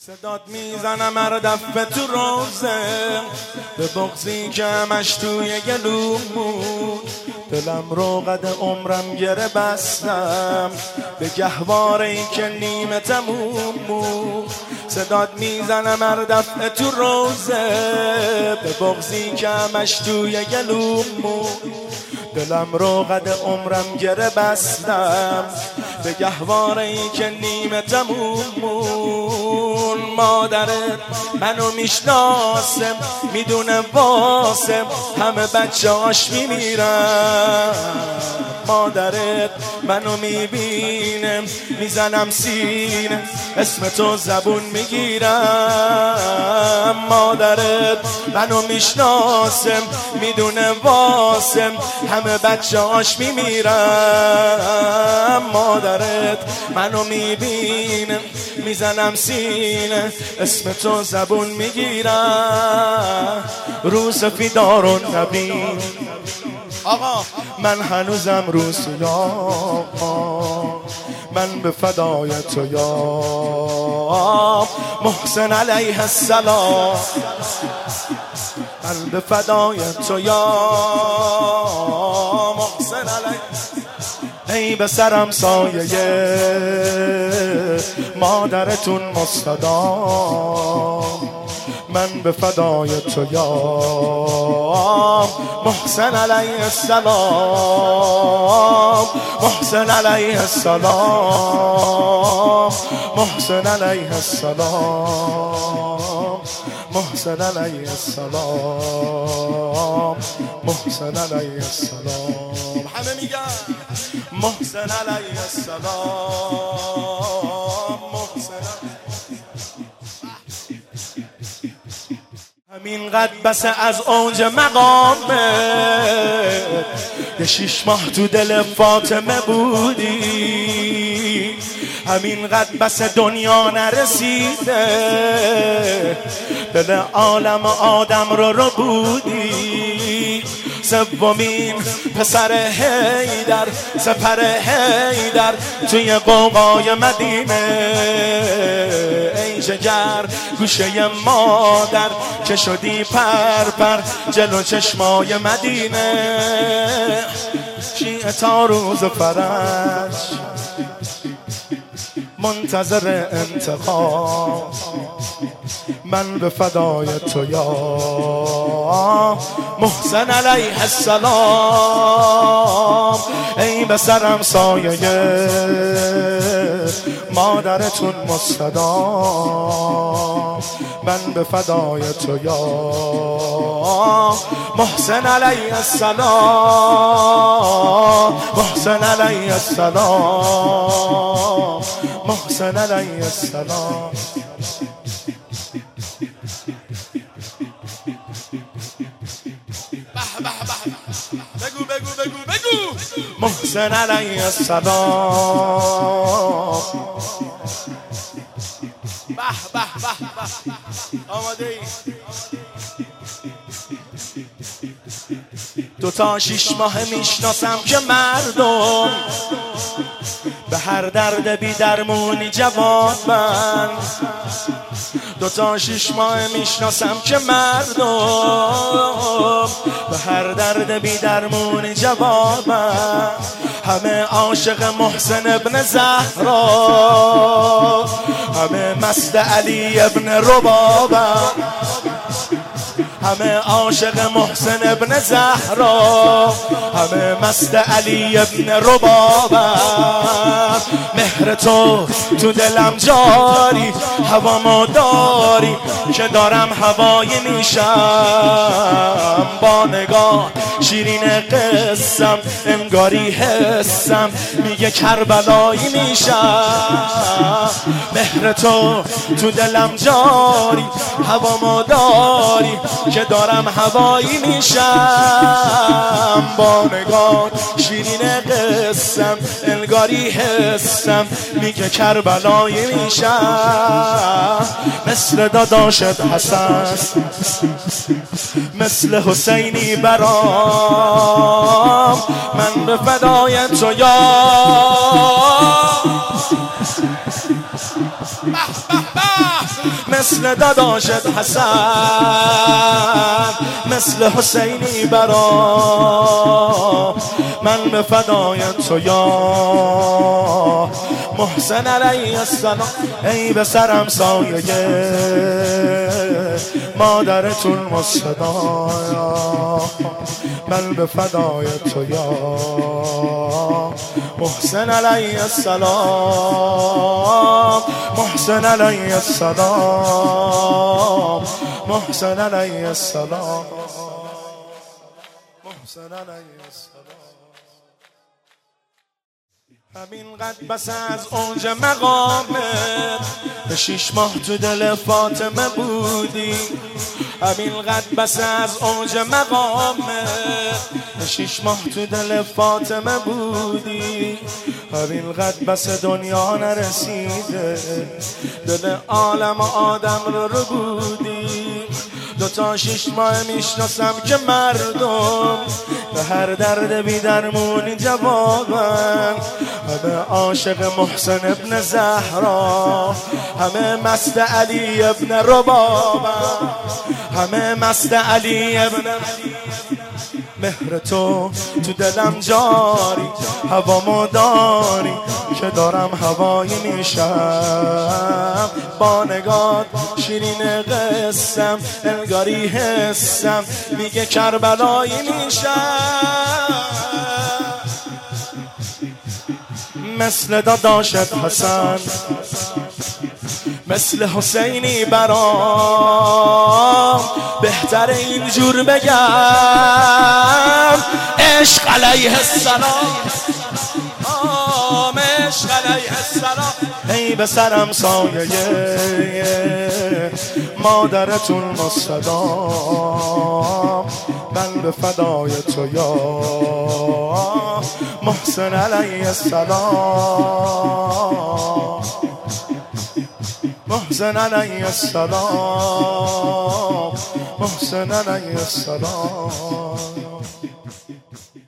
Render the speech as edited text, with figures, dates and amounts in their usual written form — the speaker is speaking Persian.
صدات میزنم هر دفعه تو روزه به بغضی که همش توی گلوم بود. دلم رو قد عمرم گره بستم به گهواره ای که نیمه تموم بود. صدات میزنم هر دفعه تو روزه به بغضی که همش توی گلوم بود. دلم رو قد عمرم گره بستم به گهواره ای که نیمه تموم بود. مادرت منو میشناسم میدونه واسم همه بچه هاش میمیرن. مادرت منو میبینم میزنم سینه اسم تو زبون میگیرم. مادرت منو میشناسم میدونه واسم همه بچه هاش میمیرن. مادرت منو میبینم میزنم سینه اسم تو زبون میگیرم. رو سفیدار و نبین آقا من هنوزم رو سیاه، من به فدای تو یا محسن علیه السلام، من به فدای تو یا محسن علیه. ای به سرم سایه مادرتون مستدام، من به فدای تو یا محسن علیه السلام، محسن علیه السلام، محسن علیه السلام، محسن علیه السلام، محسن علیه السلام. همه میگن محسن علیه السلام، محسن. همین قد بس از اوج مقامه یه 6 ماه تو دل فاطمه بودی. همین قد بس دنیا نرسیده دل عالم آدم رو بودی. سومین پسر حیدر سپر حیدر توی قوقای مدینه. ای جگر گوشه مادر که شدی پر جلو چشمای مدینه. شیعه تا روز فرج منتظر انتقام، من به فدای تو یا محسن علیه السلام. ای به سرم سایه مادرتون مستدام، من به فدای تو یا محسن علیه السلام، محسن علیه السلام، محسن علیه السلام. بگو بگو بگو بگو محسن علیه السلام. به به به به آماده ای؟ دو تا 6 ماه میشناسم که مردم به هر درد بی درمونی جواب من. دو تا 6 ماه میشناسم که مردم به هر درد بی درمونی جواب من. همه عاشق محسن ابن زهرا، همه مست علی ابن ربابه، همه عاشق محسن ابن زهرا، همه مست علی ابن ربابه. مهر تو دلم جاری هوامو داری که دارم هوایی میشم. با نگاه شیرین قسم انگاری حسم میگه کربلایی میشم. مهر تو دلم جاری هوامو داری که دارم هوایی میشم. با نگاه شیرین قسم انگاری حسم میگه کربلایی میشم. مثل داداشت حسن مثل حسینی برام، من به فدای تو یا مثل داداشت حسن، مثل حسینی برا من به فدای تو یا محسن علیه السلام. ای به سرم سایه مادرتون مصطفی، من به فدای تو یا محسن علیه السلام، محسن علیه السلام، محسن علیه السلام، محسن علیه السلام. همین قد بس از اونج مقامت، به 6 ماه تو دل فاطمه بودی. همین قد بس از اونج مقامت، به 6 ماه تو دل فاطمه بودی. همین قد بس دنیا نرسیده، دل عالم آدم رو بودی. 2 تا 6 ماه میشناسم که مردم به هر درد بی درمونی جوابن. همه عاشق محسن ابن زهرا، همه مست علی ابن ربابن، همه مست علی ابن. مهر تو دلم جاری، هوامو داری که دارم هوایی میشم. با نگات شیرین قسم، انگاری حسم میگه کربلایی میشم. مثل داداشت حسن، مثل حسینی برام بهتر اینجور بگم عشق علیه السلام، عشق علیه السلام. ای به سرم سایه مادرتون مصطفی، من به فدای تو یا محسن علیه السلام، محسن علیه السلام، محسن علیه السلام.